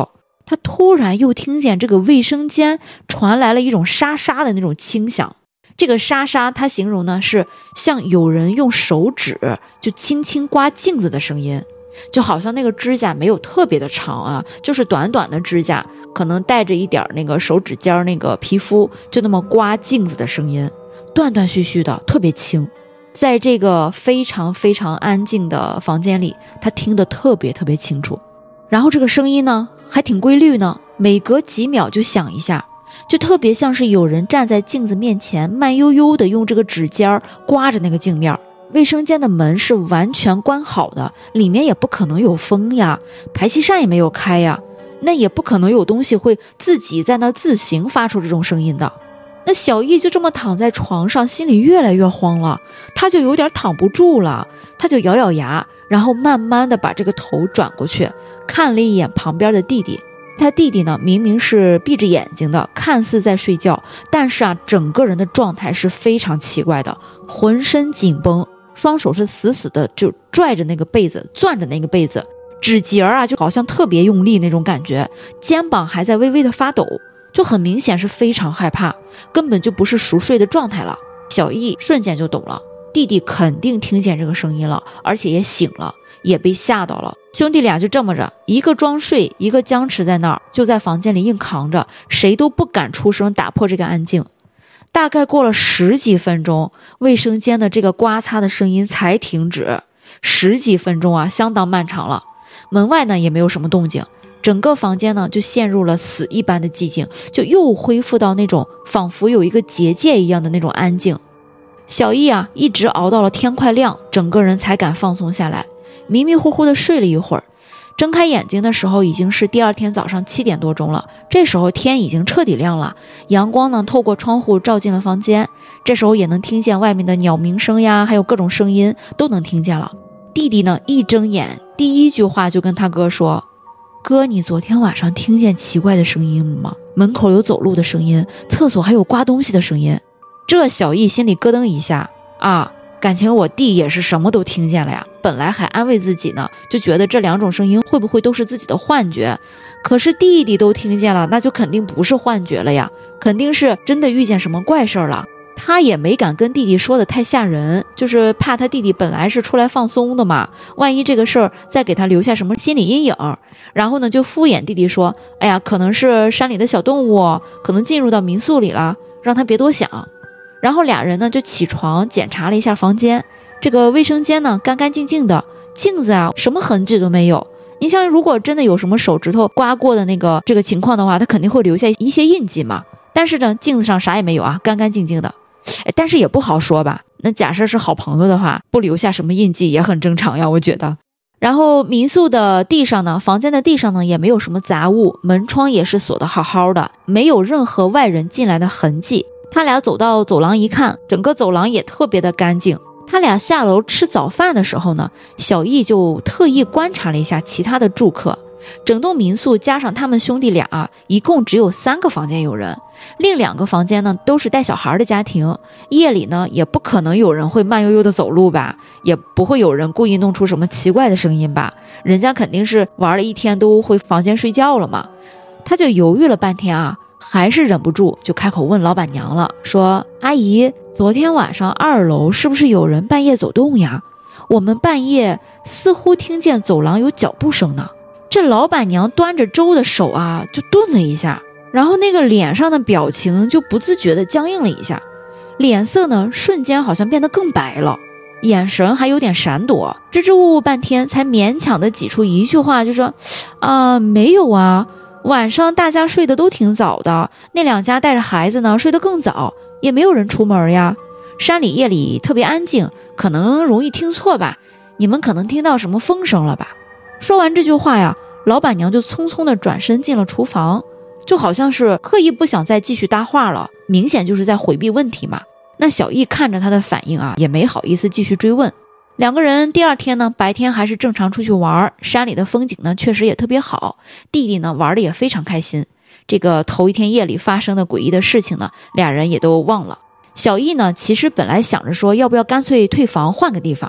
他突然又听见这个卫生间传来了一种沙沙的那种轻响。这个沙沙他形容呢是像有人用手指就轻轻刮镜子的声音，就好像那个指甲没有特别的长啊，就是短短的指甲，可能带着一点那个手指尖那个皮肤，就那么刮镜子的声音，断断续续的，特别轻。在这个非常非常安静的房间里，他听得特别特别清楚。然后这个声音呢还挺规律呢，每隔几秒就响一下，就特别像是有人站在镜子面前，慢悠悠的用这个指尖刮着那个镜面。卫生间的门是完全关好的，里面也不可能有风呀，排气扇也没有开呀，那也不可能有东西会自己在那自行发出这种声音的。那小易就这么躺在床上，心里越来越慌了，他就有点躺不住了，他就咬咬牙，然后慢慢的把这个头转过去，看了一眼旁边的弟弟。他弟弟呢明明是闭着眼睛的，看似在睡觉，但是啊整个人的状态是非常奇怪的，浑身紧绷，双手是死死的就拽着那个被子，攥着那个被子，指节啊就好像特别用力那种感觉，肩膀还在微微的发抖，就很明显是非常害怕，根本就不是熟睡的状态了。小易瞬间就懂了，弟弟肯定听见这个声音了，而且也醒了，也被吓到了。兄弟俩就这么着，一个装睡，一个僵持在那儿，就在房间里硬扛着，谁都不敢出声打破这个安静。大概过了十几分钟，卫生间的这个刮擦的声音才停止。十几分钟啊，相当漫长了。门外呢也没有什么动静，整个房间呢就陷入了死一般的寂静，就又恢复到那种仿佛有一个结界一样的那种安静。小易啊一直熬到了天快亮，整个人才敢放松下来，迷迷糊糊的睡了一会儿。睁开眼睛的时候已经是第二天早上七点多钟了，这时候天已经彻底亮了，阳光呢透过窗户照进了房间，这时候也能听见外面的鸟鸣声呀，还有各种声音都能听见了。弟弟呢一睁眼，第一句话就跟他哥说，哥，你昨天晚上听见奇怪的声音了吗？门口有走路的声音，厕所还有刮东西的声音。这小易心里咯噔一下啊，感情我弟也是什么都听见了呀，本来还安慰自己呢，就觉得这两种声音会不会都是自己的幻觉，可是弟弟都听见了，那就肯定不是幻觉了呀，肯定是真的遇见什么怪事了。他也没敢跟弟弟说的太吓人，就是怕他弟弟本来是出来放松的嘛，万一这个事儿再给他留下什么心理阴影，然后呢就敷衍弟弟说，哎呀，可能是山里的小动物，可能进入到民宿里了，让他别多想。然后俩人呢就起床检查了一下房间，这个卫生间呢干干净净的，镜子啊什么痕迹都没有。你像如果真的有什么手指头刮过的那个这个情况的话，他肯定会留下一些印记嘛，但是呢镜子上啥也没有啊，干干净净的。哎，但是也不好说吧，那假设是好朋友的话，不留下什么印记也很正常呀，我觉得。然后民宿的地上呢，房间的地上呢也没有什么杂物，门窗也是锁得好好的，没有任何外人进来的痕迹。他俩走到走廊一看，整个走廊也特别的干净。他俩下楼吃早饭的时候呢，小易就特意观察了一下其他的住客。整栋民宿加上他们兄弟俩啊，一共只有三个房间有人，另两个房间呢都是带小孩的家庭。夜里呢也不可能有人会慢悠悠的走路吧，也不会有人故意弄出什么奇怪的声音吧，人家肯定是玩了一天都回房间睡觉了嘛。他就犹豫了半天啊，还是忍不住就开口问老板娘了，说，阿姨，昨天晚上二楼是不是有人半夜走动呀？我们半夜似乎听见走廊有脚步声呢。这老板娘端着粥的手啊就顿了一下，然后那个脸上的表情就不自觉的僵硬了一下，脸色呢瞬间好像变得更白了，眼神还有点闪躲，支支吾吾半天才勉强的挤出一句话，就说啊、呃、没有啊，晚上大家睡得都挺早的，那两家带着孩子呢睡得更早，也没有人出门呀，山里夜里特别安静，可能容易听错吧，你们可能听到什么风声了吧。说完这句话呀，老板娘就匆匆的转身进了厨房，就好像是刻意不想再继续搭话了，明显就是在回避问题嘛。那小易看着他的反应啊，也没好意思继续追问。两个人第二天呢，白天还是正常出去玩，山里的风景呢确实也特别好，弟弟呢玩的也非常开心。这个头一天夜里发生的诡异的事情呢，俩人也都忘了。小易呢其实本来想着说要不要干脆退房换个地方，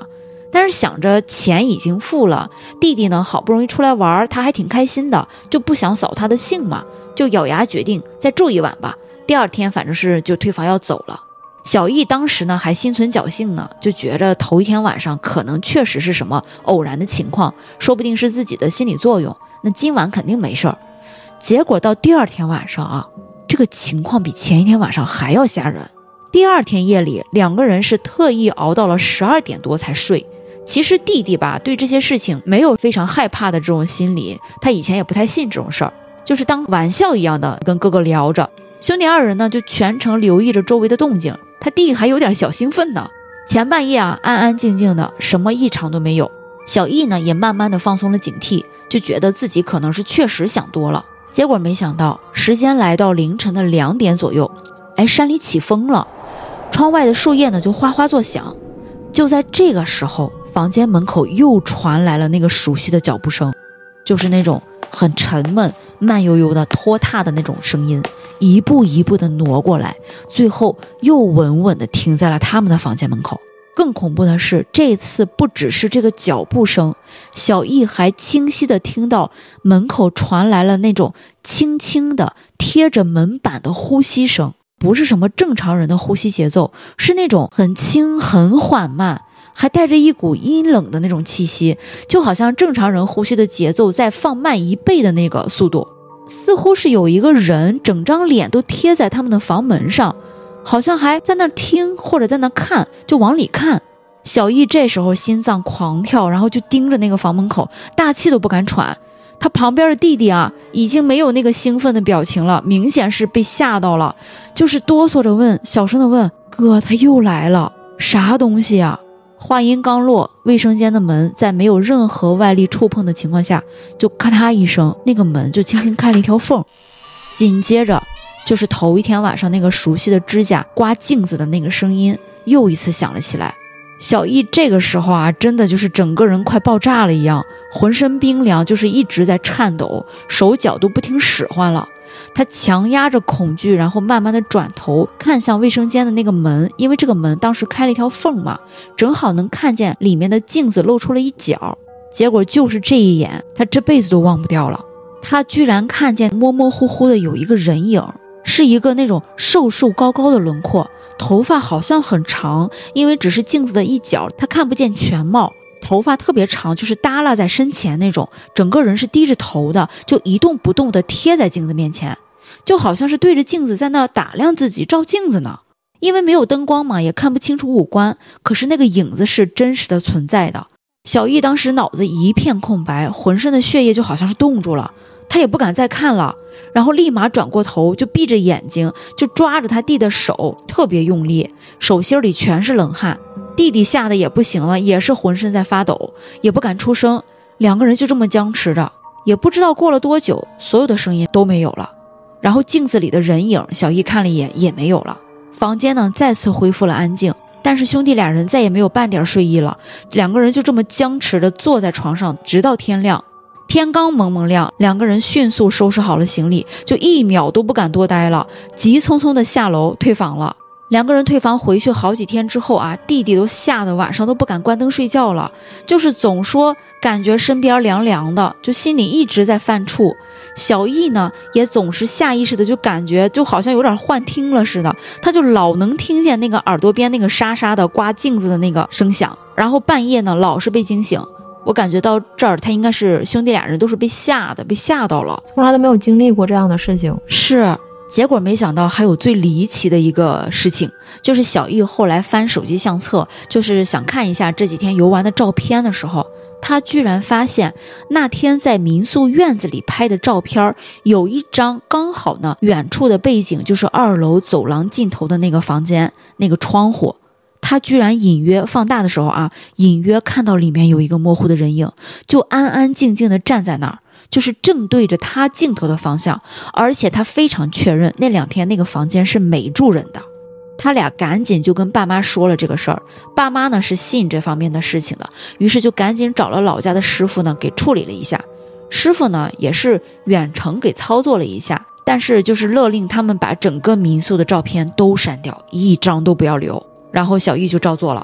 但是想着钱已经付了，弟弟呢好不容易出来玩，他还挺开心的，就不想扫他的兴嘛，就咬牙决定再住一晚吧。第二天反正是就退房要走了。小易当时呢还心存侥幸呢，就觉着头一天晚上可能确实是什么偶然的情况，说不定是自己的心理作用，那今晚肯定没事儿。结果到第二天晚上啊，这个情况比前一天晚上还要吓人。第二天夜里，两个人是特意熬到了十二点多才睡。其实弟弟吧对这些事情没有非常害怕的这种心理，他以前也不太信这种事儿，就是当玩笑一样的跟哥哥聊着。兄弟二人呢就全程留意着周围的动静，他弟还有点小兴奋呢。前半夜啊安安静静的，什么异常都没有。小易呢也慢慢的放松了警惕，就觉得自己可能是确实想多了。结果没想到时间来到凌晨的两点左右，哎，山里起风了，窗外的树叶呢就哗哗作响。就在这个时候，房间门口又传来了那个熟悉的脚步声，就是那种很沉闷慢悠悠的拖沓的那种声音，一步一步的挪过来，最后又稳稳的停在了他们的房间门口。更恐怖的是，这次不只是这个脚步声，小易还清晰的听到门口传来了那种轻轻的贴着门板的呼吸声，不是什么正常人的呼吸节奏，是那种很轻很缓慢，还带着一股阴冷的那种气息，就好像正常人呼吸的节奏再放慢一倍的那个速度。似乎是有一个人整张脸都贴在他们的房门上，好像还在那听或者在那看，就往里看。小易这时候心脏狂跳，然后就盯着那个房门口，大气都不敢喘。他旁边的弟弟啊已经没有那个兴奋的表情了，明显是被吓到了，就是哆嗦着问，小声的问，哥他又来了，啥东西啊？话音刚落，卫生间的门在没有任何外力触碰的情况下，就咔嗒一声，那个门就轻轻开了一条缝。紧接着就是头一天晚上那个熟悉的指甲刮镜子的那个声音又一次响了起来。小易这个时候啊，真的就是整个人快爆炸了一样，浑身冰凉，就是一直在颤抖，手脚都不听使唤了。他强压着恐惧，然后慢慢的转头看向卫生间的那个门，因为这个门当时开了一条缝嘛，正好能看见里面的镜子露出了一角。结果就是这一眼，他这辈子都忘不掉了。他居然看见模模糊糊的有一个人影，是一个那种瘦瘦高高的轮廓，头发好像很长，因为只是镜子的一角，他看不见全貌。头发特别长，就是耷拉在身前那种，整个人是低着头的，就一动不动的贴在镜子面前，就好像是对着镜子在那打量自己，照镜子呢。因为没有灯光嘛，也看不清楚五官，可是那个影子是真实的存在的。小易当时脑子一片空白，浑身的血液就好像是冻住了，他也不敢再看了，然后立马转过头，就闭着眼睛，就抓着他弟的手，特别用力，手心里全是冷汗。弟弟吓得也不行了，也是浑身在发抖，也不敢出声，两个人就这么僵持着。也不知道过了多久，所有的声音都没有了，然后镜子里的人影小易看了一眼也没有了。房间呢再次恢复了安静，但是兄弟俩人再也没有半点睡意了，两个人就这么僵持着坐在床上，直到天亮。天刚蒙蒙亮，两个人迅速收拾好了行李，就一秒都不敢多待了，急匆匆的下楼退房了。两个人退房回去好几天之后啊，弟弟都吓得晚上都不敢关灯睡觉了，就是总说感觉身边凉凉的，就心里一直在犯怵。小易呢也总是下意识的就感觉就好像有点幻听了似的，他就老能听见那个耳朵边那个沙沙的刮镜子的那个声响，然后半夜呢老是被惊醒。我感觉到这儿他应该是兄弟俩人都是被吓的，被吓到了， 从来都没有经历过这样的事情。 是，结果没想到还有最离奇的一个事情，就是小易后来翻手机相册，就是想看一下这几天游玩的照片的时候，他居然发现那天在民宿院子里拍的照片有一张刚好呢远处的背景就是二楼走廊尽头的那个房间那个窗户，他居然隐约放大的时候啊，隐约看到里面有一个模糊的人影，就安安静静的站在那儿，就是正对着他镜头的方向，而且他非常确认那两天那个房间是没住人的。他俩赶紧就跟爸妈说了这个事儿，爸妈呢是信这方面的事情的，于是就赶紧找了老家的师傅呢给处理了一下。师傅呢也是远程给操作了一下，但是就是勒令他们把整个民宿的照片都删掉，一张都不要留。然后小易就照做了，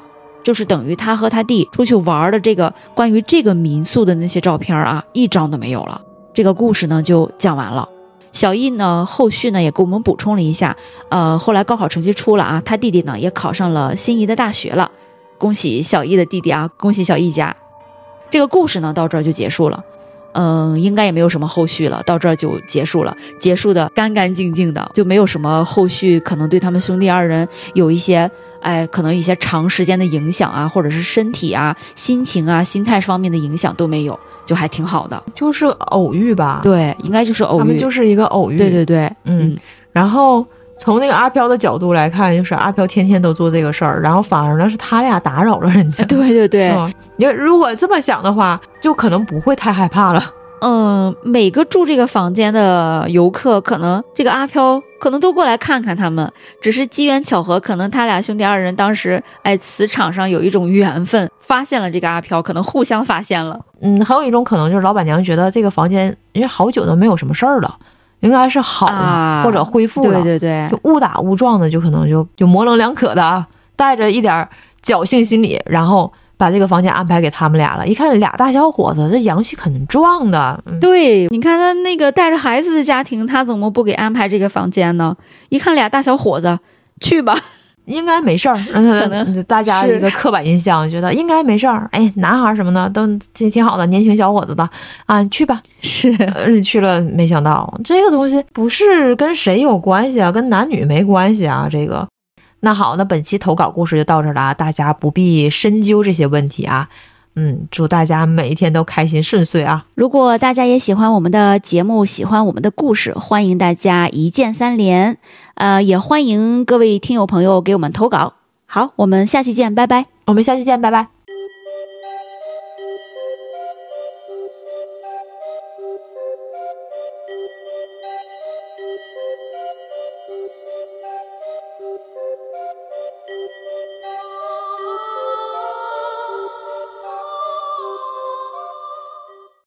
就是等于他和他弟出去玩的这个关于这个民宿的那些照片啊，一张都没有了。这个故事呢就讲完了。小易呢后续呢也给我们补充了一下，呃，后来高考成绩出了啊，他弟弟呢也考上了心仪的大学了，恭喜小易的弟弟啊，恭喜小易家。这个故事呢到这儿就结束了。嗯，应该也没有什么后续了，到这儿就结束了，结束的干干净净的，就没有什么后续可能对他们兄弟二人有一些哎，可能一些长时间的影响啊，或者是身体啊、心情啊、心态方面的影响都没有，就还挺好的。 就是偶遇吧？ 对，应该就是偶遇， 他们就是一个偶遇。 对对对， 嗯。嗯然后从那个阿飘的角度来看，就是阿飘天天都做这个事儿，然后反而呢是他俩打扰了人家。 对对对， 嗯，你如果这么想的话，就可能不会太害怕了。 嗯，每个住这个房间的游客，可能这个阿飘可能都过来看看他们，只是机缘巧合，可能他俩兄弟二人当时哎磁场上有一种缘分，发现了这个阿飘，可能互相发现了。 嗯，还有一种可能就是老板娘觉得这个房间因为好久都没有什么事儿了，应该是好了、啊、或者恢复了， 对对对， 就误打误撞的，就可能就就模棱两可的啊，带着一点侥幸心理，然后把这个房间安排给他们俩了。一看俩大小伙子，这阳气很壮的。嗯、 对，你看他那个带着孩子的家庭，他怎么不给安排这个房间呢？一看俩大小伙子，去吧， 应该没事儿。可能大家一个刻板印象，觉得应该没事儿。哎，男孩什么的都挺挺好的，年轻小伙子的啊，去吧。 是、 呃，去了，没想到这个东西不是跟谁有关系啊，跟男女没关系啊，这个。那好，那本期投稿故事就到这儿了啊，大家不必深究这些问题啊。嗯，祝大家每一天都开心顺遂啊！ 如果大家也喜欢我们的节目，喜欢我们的故事，欢迎大家一键三连，呃，也欢迎各位听友朋友给我们投稿。好，我们下期见，拜拜。 我们下期见，拜拜。